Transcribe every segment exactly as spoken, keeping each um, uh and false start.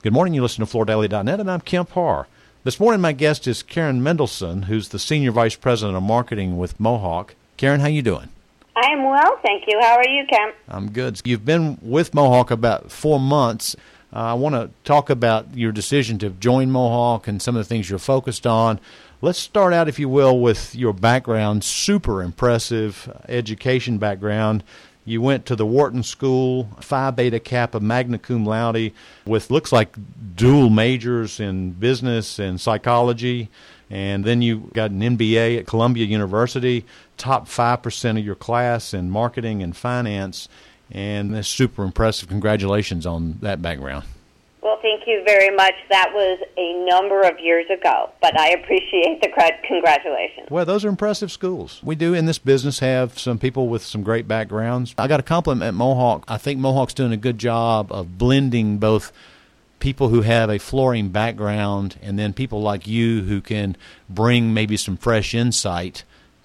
Good morning. You listen to Florida Daily dot net, and I'm Kemp Harr. This morning, my guest is Karen Mendelson, who's the Senior Vice President of Marketing with Mohawk. Karen, how you doing? I am well, thank you. How are you, Kemp? I'm good. You've been with Mohawk about four months. Uh, I want to talk about your decision to join Mohawk and some of the things you're focused on. Let's start out, if you will, with your background. Super impressive education background. You went to the Wharton School, Phi Beta Kappa, magna cum laude, with looks like dual majors in business and psychology. And then you got an M B A at Columbia University, top five percent of your class in marketing and finance. And that's super impressive. Congratulations on that background. Well, thank you very much. That was a number of years ago, but I appreciate the congratulations. Well, those are impressive schools. We do in this business have some people with some great backgrounds. I got to compliment Mohawk. I think Mohawk's doing a good job of blending both people who have a flooring background and then people like you who can bring maybe some fresh insight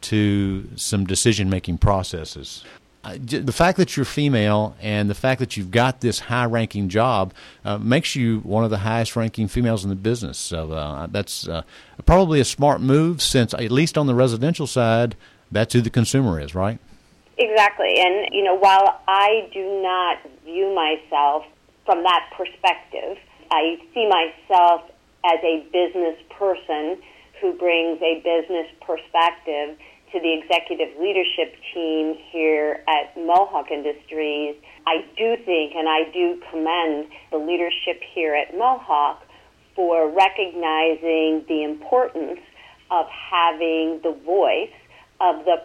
to some decision-making processes. The fact that you're female and the fact that you've got this high-ranking job uh, makes you one of the highest-ranking females in the business. So uh, that's uh, probably a smart move since, at least on the residential side, that's who the consumer is, right? Exactly. And, you know, while I do not view myself from that perspective, I see myself as a business person who brings a business perspective to the executive leadership team here at Mohawk Industries. I do think and I do commend the leadership here at Mohawk for recognizing the importance of having the voice of the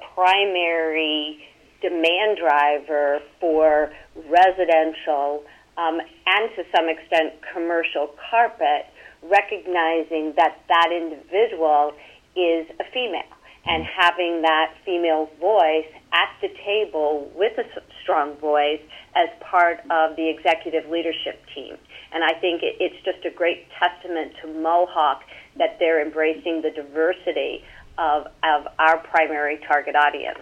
primary demand driver for residential um, and to some extent commercial carpet, recognizing that that individual is a female. And having that female voice at the table with a strong voice as part of the executive leadership team. And I think it, it's just a great testament to Mohawk that they're embracing the diversity of, of our primary target audience.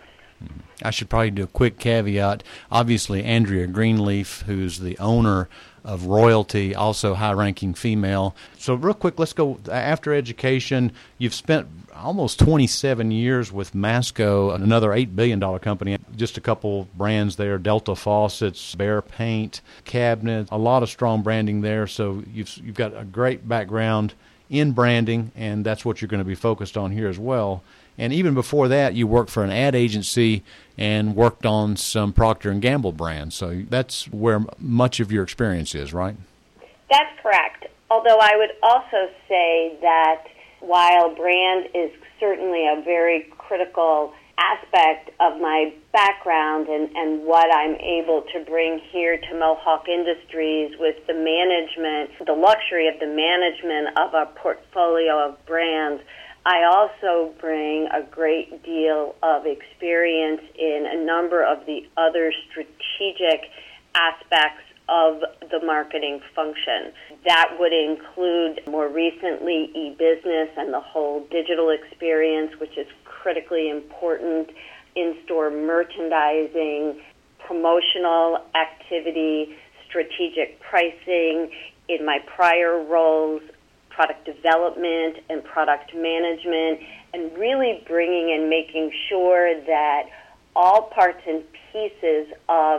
I should probably do a quick caveat. Obviously, Andrea Greenleaf, who's the owner of Royalty, also high-ranking female. So real quick, let's go after education. You've spent almost twenty-seven years with Masco, another eight billion dollars company. Just a couple brands there, Delta Faucets, Behr Paint, Cabinets, a lot of strong branding there. So you've you've got a great background in branding, and that's what you're going to be focused on here as well. And even before that, you worked for an ad agency and worked on some Procter and Gamble brands. So that's where much of your experience is, right? That's correct. Although I would also say that while brand is certainly a very critical aspect of my background and, and what I'm able to bring here to Mohawk Industries with the management, the luxury of the management of a portfolio of brands, I also bring a great deal of experience in a number of the other strategic aspects of the marketing function. That would include, more recently, e-business and the whole digital experience, which is critically important, in-store merchandising, promotional activity, strategic pricing. In my prior roles, product development and product management, and really bringing and making sure that all parts and pieces of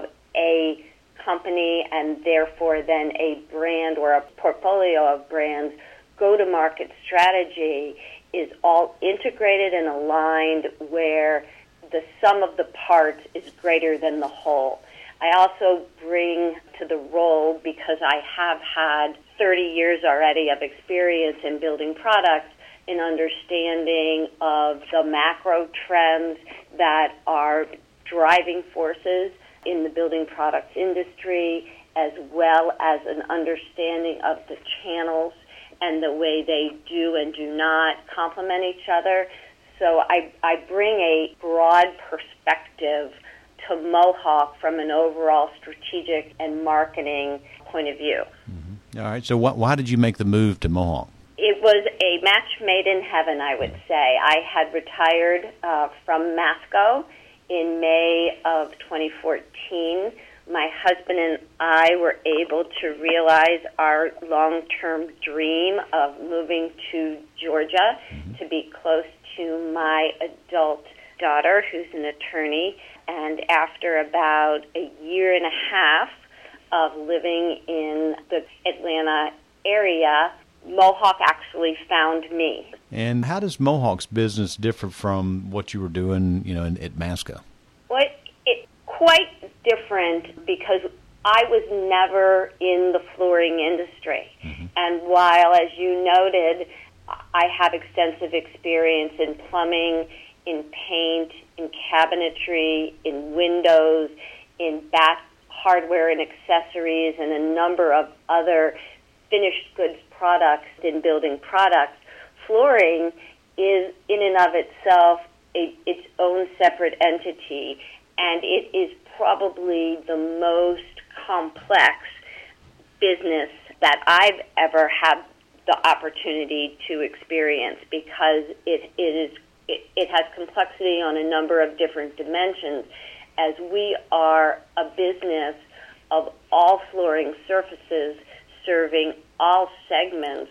a company and therefore then a brand or a portfolio of brands go-to-market strategy is all integrated and aligned where the sum of the parts is greater than the whole. I also bring to the role, because I have had thirty years already of experience in building products, an understanding of the macro trends that are driving forces in the building products industry, as well as an understanding of the channels and the way they do and do not complement each other. So I, I bring a broad perspective to Mohawk from an overall strategic and marketing point of view. Mm-hmm. All right. So wh- why did you make the move to Mohawk? It was a match made in heaven, I would say. I had retired uh, from Masco in May of twenty fourteen my husband and I were able to realize our long-term dream of moving to Georgia mm-hmm. to be close to my adult daughter, who's an attorney. And after about a year and a half of living in the Atlanta area, Mohawk actually found me. And how does Mohawk's business differ from what you were doing, you know, in, at Masco? Well, it, it's quite different because I was never in the flooring industry. Mm-hmm. And while, as you noted, I have extensive experience in plumbing, in paint, in cabinetry, in windows, in bath hardware and accessories, and a number of other finished goods products in building products, flooring is in and of itself a, its own separate entity, and it is probably the most complex business that I've ever had the opportunity to experience, because it, it is it, it has complexity on a number of different dimensions, as we are a business of all flooring surfaces serving all segments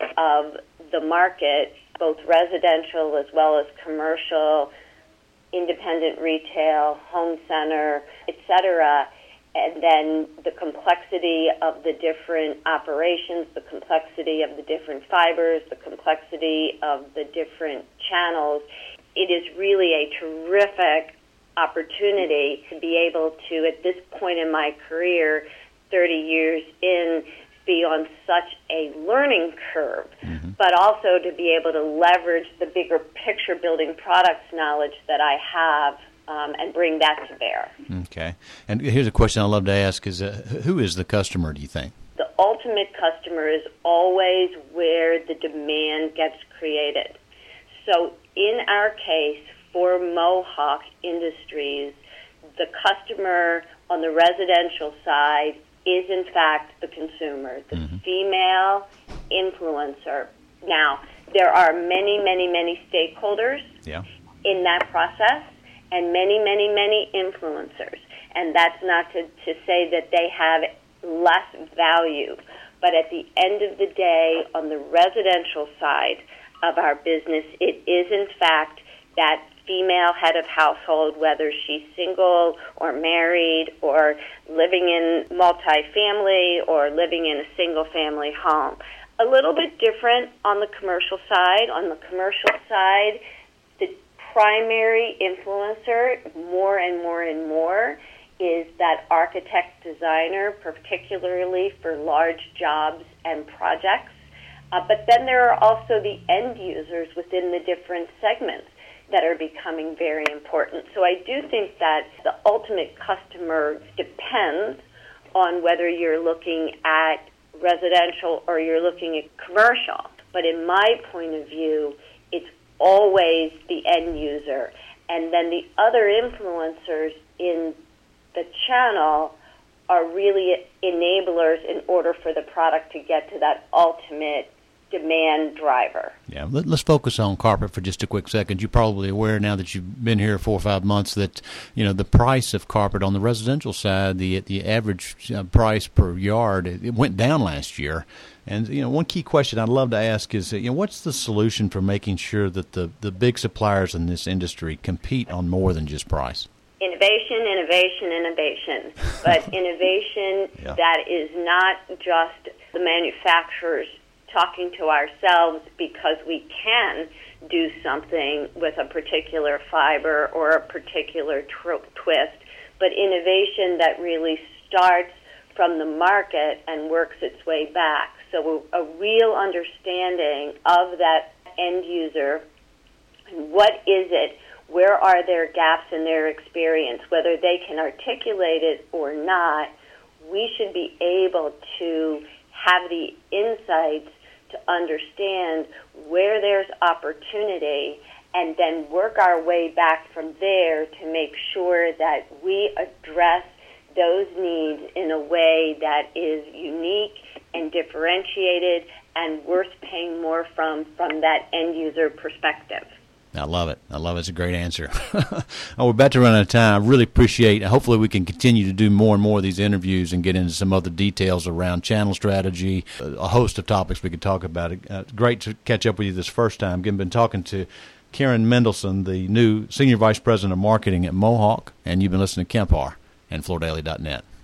of the market, both residential as well as commercial, independent retail, home center, et cetera. And then the complexity of the different operations, the complexity of the different fibers, the complexity of the different channels. It is really a terrific opportunity to be able to, at this point in my career, thirty years in, be on such a learning curve, mm-hmm. but also to be able to leverage the bigger picture building products knowledge that I have um, and bring that to bear. Okay. And here's a question I love to ask is, uh, who is the customer, do you think? The ultimate customer is always where the demand gets created. So in our case, for Mohawk Industries, the customer on the residential side is, in fact, the consumer, the mm-hmm. female influencer. Now, there are many, many, many stakeholders yeah. in that process, and many, many, many influencers. And that's not to, to say that they have less value. But at the end of the day, on the residential side of our business, it is, in fact, that female head of household, whether she's single or married or living in multifamily or living in a single-family home. A little bit different on the commercial side. On the commercial side, the primary influencer, more and more and more, is that architect designer, particularly for large jobs and projects. Uh, but then there are also the end users within the different segments that are becoming very important. So I do think that the ultimate customer depends on whether you're looking at residential or you're looking at commercial. But in my point of view, it's always the end user. And then the other influencers in the channel are really enablers in order for the product to get to that ultimate demand driver. Yeah, let, let's focus on carpet for just a quick second. You're probably aware now that you've been here four or five months that, you know, the price of carpet on the residential side, the the average uh, price per yard, it, it went down last year. And, you know, one key question I'd love to ask is, you know, what's the solution for making sure that the, the big suppliers in this industry compete on more than just price? Innovation, innovation, innovation. But innovation yeah. that is not just the manufacturers talking to ourselves because we can do something with a particular fiber or a particular tr- twist, but innovation that really starts from the market and works its way back. So a, a real understanding of that end user, and what is it, where are their gaps in their experience, whether they can articulate it or not. We should be able to have the insights to understand where there's opportunity and then work our way back from there to make sure that we address those needs in a way that is unique and differentiated and worth paying more from from that end user perspective. I love it. I love it. It's a great answer. Oh, we're about to run out of time. I really appreciate it. Hopefully we can continue to do more and more of these interviews and get into some other details around channel strategy, a host of topics we could talk about. Uh, great to catch up with you this first time. Again, been talking to Karen Mendelson, the new Senior Vice President of Marketing at Mohawk, and you've been listening to Kemp Harr and Florida Daily dot net.